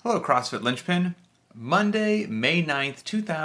Hello, CrossFit Linchpin. Monday, May 9th,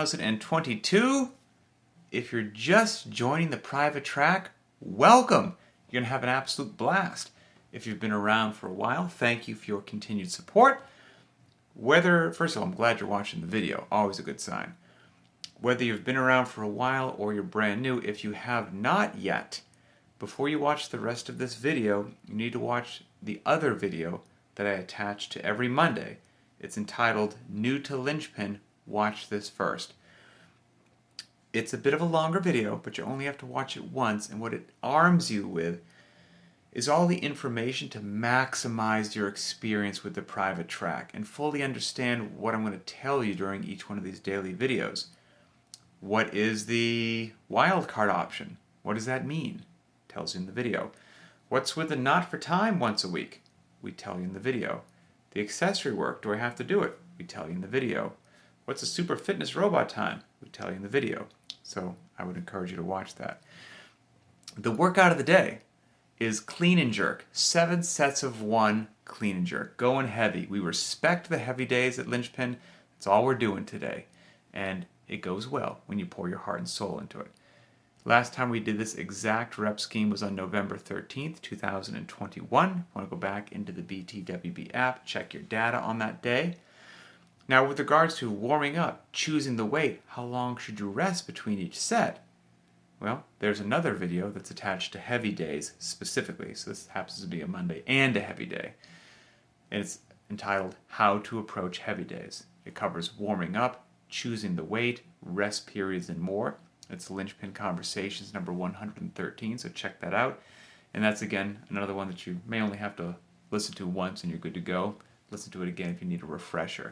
2022. If you're just joining the private track, welcome. You're going to have an absolute blast. If you've been around for a while, thank you for your continued support. First of all, I'm glad you're watching the video. Always a good sign. Whether you've been around for a while or you're brand new, if you have not yet, before you watch the rest of this video, you need to watch the other video that I attach to every Monday. It's entitled New to Linchpin, Watch This First. It's a bit of a longer video, but you only have to watch it once, and what it arms you with is all the information to maximize your experience with the private track and fully understand what I'm going to tell you during each one of these daily videos. What is the wildcard option? What does that mean? Tells you in the video. What's with the not for time once a week? We tell you in the video. The accessory work, do I have to do it? We tell you in the video. What's a super fitness robot time? We tell you in the video. So I would encourage you to watch that. The workout of the day is clean and jerk. 7 sets of 1 clean and jerk. Going heavy. We respect the heavy days at Linchpin. That's all we're doing today. And it goes well when you pour your heart and soul into it. Last time we did this exact rep scheme was on November 13th, 2021. Want to go back into the BTWB app, check your data on that day. Now with regards to warming up, choosing the weight, how long should you rest between each set? Well, there's another video that's attached to heavy days specifically. So this happens to be a Monday and a heavy day. And it's entitled How to Approach Heavy Days. It covers warming up, choosing the weight, rest periods, and more. It's Linchpin Conversations number 113, so check that out. And that's, again, another one that you may only have to listen to once and you're good to go. Listen to it again if you need a refresher.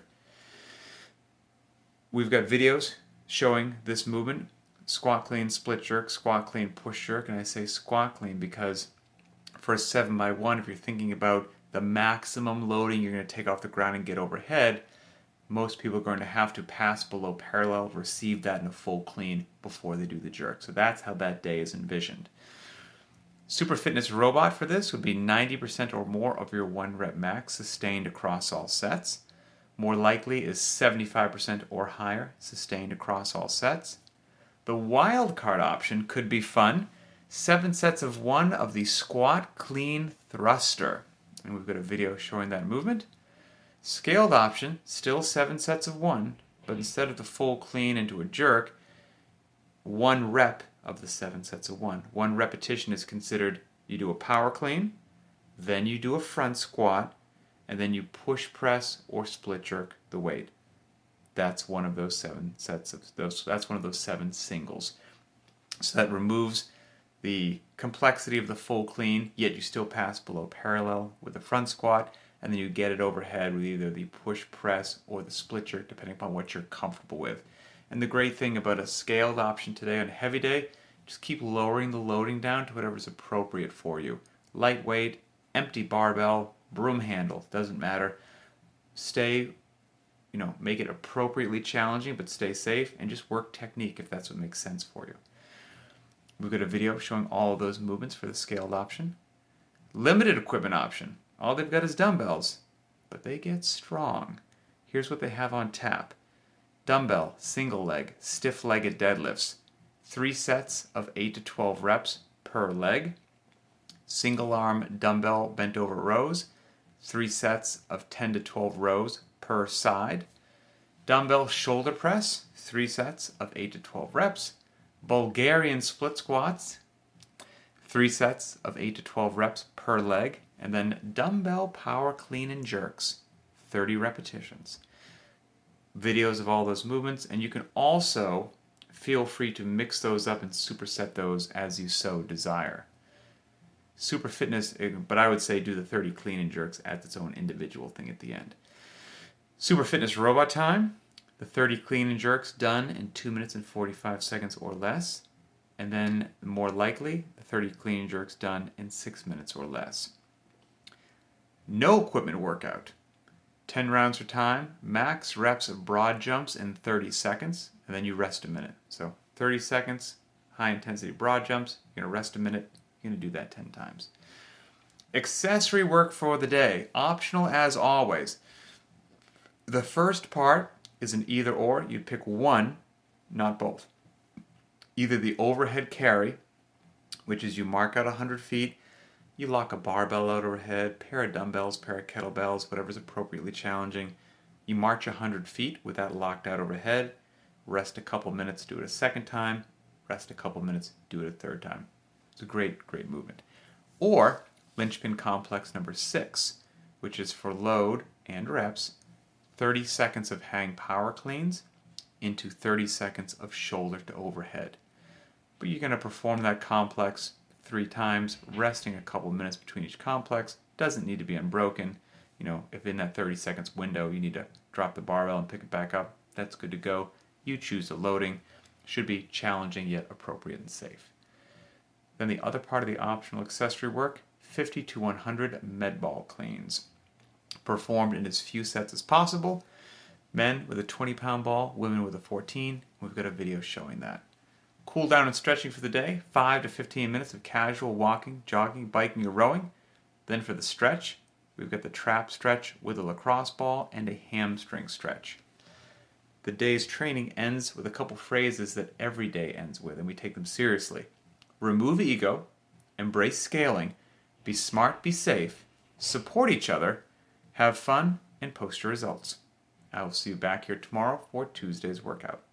We've got videos showing this movement, squat clean, split jerk, squat clean, push jerk. And I say squat clean because for a 7x1, if you're thinking about the maximum loading you're going to take off the ground and get overhead, most people are going to have to pass below parallel, receive that in a full clean before they do the jerk. So that's how that day is envisioned. Super fitness robot for this would be 90% or more of your 1 rep max sustained across all sets. More likely is 75% or higher sustained across all sets. The wildcard option could be fun. 7 sets of 1 of the squat clean thruster. And we've got a video showing that movement. Scaled option, still 7 sets of 1, but instead of the full clean into a jerk, 1 rep of the 7 sets of 1. 1 repetition is considered you do a power clean, then you do a front squat, and then you push press or split jerk the weight. That's one of those 7 sets of those. That's one of those 7 singles. So that removes the complexity of the full clean, yet you still pass below parallel with the front squat. And then you get it overhead with either the push press or the split jerk, depending upon what you're comfortable with. And the great thing about a scaled option today on a heavy day, just keep lowering the loading down to whatever's appropriate for you. Lightweight, empty barbell, broom handle, doesn't matter. Make it appropriately challenging, but stay safe, and just work technique if that's what makes sense for you. We've got a video showing all of those movements for the scaled option. Limited equipment option. All they've got is dumbbells, but they get strong. Here's what they have on tap. Dumbbell, single leg, stiff-legged deadlifts. 3 sets of 8 to 12 reps per leg. Single arm dumbbell bent over rows. 3 sets of 10 to 12 rows per side. Dumbbell shoulder press, 3 sets of 8 to 12 reps. Bulgarian split squats, 3 sets of 8 to 12 reps per leg. And then dumbbell power clean and jerks, 30 repetitions. Videos of all those movements, and you can also feel free to mix those up and superset those as you so desire. Super fitness, but I would say do the 30 clean and jerks as its own individual thing at the end. Super fitness robot time, the 30 clean and jerks done in 2 minutes and 45 seconds or less. And then more likely, the 30 clean and jerks done in 6 minutes or less. No equipment workout. 10 rounds for time, max reps of broad jumps in 30 seconds, and then you rest a minute. So 30 seconds, high intensity broad jumps, you're going to rest a minute, you're going to do that 10 times. Accessory work for the day, optional as always. The first part is an either or. You'd pick one, not both. Either the overhead carry, which is you mark out 100 feet, you lock a barbell out overhead, pair of dumbbells, pair of kettlebells, whatever's appropriately challenging. You march 100 feet with that locked out overhead, rest a couple minutes, do it a second time, rest a couple minutes, do it a third time. It's a great, great movement. Or linchpin complex number 6, which is for load and reps, 30 seconds of hang power cleans into 30 seconds of shoulder to overhead. But you're going to perform that complex 3 times, resting a couple minutes between each complex. Doesn't need to be unbroken. If in that 30 seconds window you need to drop the barbell and pick it back up, that's good to go. You choose the loading. Should be challenging yet appropriate and safe. Then the other part of the optional accessory work, 50 to 100 med ball cleans. Performed in as few sets as possible. Men with a 20-pound ball, women with a 14. We've got a video showing that. Cool down and stretching for the day, 5 to 15 minutes of casual walking, jogging, biking, or rowing. Then for the stretch, we've got the trap stretch with a lacrosse ball and a hamstring stretch. The day's training ends with a couple phrases that every day ends with, and we take them seriously. Remove ego, embrace scaling, be smart, be safe, support each other, have fun, and post your results. I will see you back here tomorrow for Tuesday's workout.